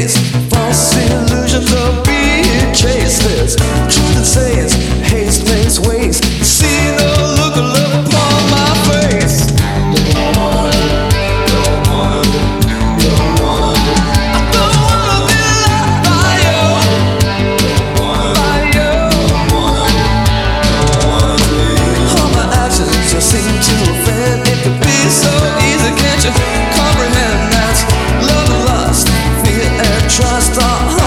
face false illusions of being chased. There's truth that says haste makes waste. See the look of love upon my face. Don't wanna, don't wanna, don't wanna. I don't wanna be loved by you. Don't wanna, by you. Don't wanna, don't wanna be. All my actions just seem to offend. It could be so easy, can't you comprehend that love and lust, fear and trust are